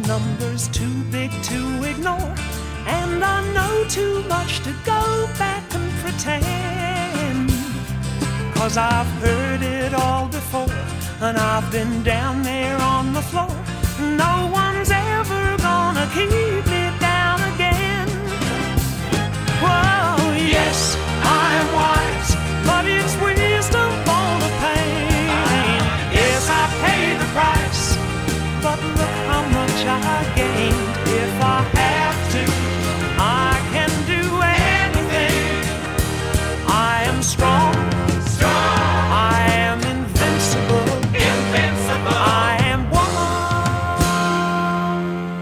number's too big to ignore, and I know too much to go back and pretend. 'Cause I've heard it all before, and I've been down there on the floor. No one's ever gonna keep me down again. Whoa, yes, I am wise, but it's wisdom for the pain. Yes, I paid the price, but look how much I gained. If I have to, I can do anything. I am strong. I am invincible. I am woman.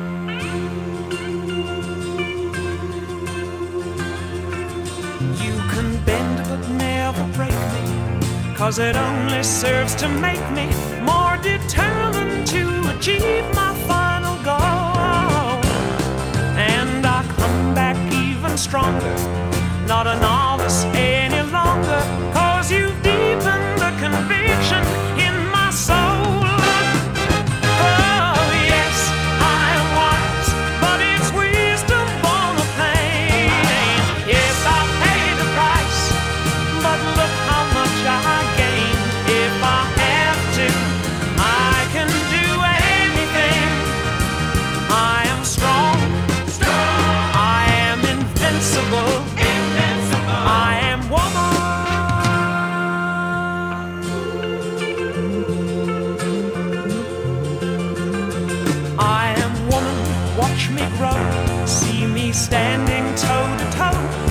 You can bend but never break me, 'cause it only serves to make me more determined to achieve my final goal. And I come back even stronger, not a novice any longer, 'cause you've deepened the conviction in my soul. Oh yes, I am wise, but it's wisdom for the pain. Yes, I paid the price, but look how much I gained. If I have to, I can do anything. I am strong. I am invincible. I am woman. I am woman, watch me grow. See me standing toe to toe